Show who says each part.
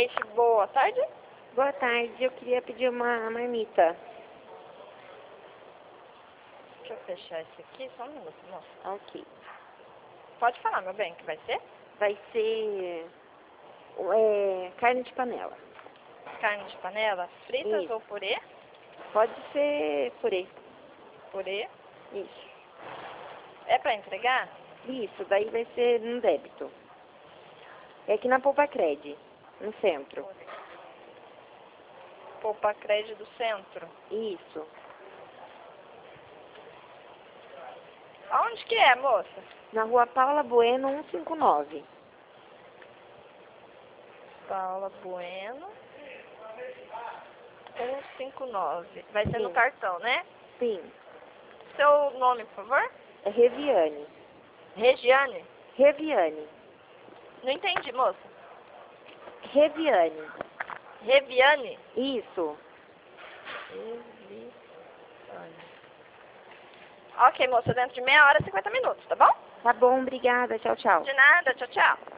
Speaker 1: Leite, boa tarde.
Speaker 2: Boa tarde, eu queria pedir uma marmita.
Speaker 1: Deixa eu fechar esse aqui, só um minuto, moça.
Speaker 2: Ok.
Speaker 1: Pode falar, meu bem, que vai ser?
Speaker 2: Vai ser carne de panela.
Speaker 1: Carne de panela, fritas
Speaker 2: Isso.
Speaker 1: ou purê?
Speaker 2: Pode ser purê.
Speaker 1: Purê.
Speaker 2: Isso.
Speaker 1: É pra entregar?
Speaker 2: Isso, daí vai ser no débito. É aqui na Poupa Cred, no centro.
Speaker 1: Poupa Cred do centro.
Speaker 2: Isso.
Speaker 1: Aonde que é, moça?
Speaker 2: Na rua Paula Bueno, 159.
Speaker 1: Paula Bueno, 159. Vai ser no
Speaker 2: Sim.
Speaker 1: cartão, né?
Speaker 2: Sim.
Speaker 1: Seu nome, por favor?
Speaker 2: É Reviane.
Speaker 1: Regiane?
Speaker 2: Reviane.
Speaker 1: Não entendi, moça.
Speaker 2: Reviane.
Speaker 1: Reviane?
Speaker 2: Isso.
Speaker 1: Reviane. Ok, moça, dentro de meia hora e 50 minutos, tá bom?
Speaker 2: Tá bom, obrigada. Tchau, tchau.
Speaker 1: De nada, tchau, tchau.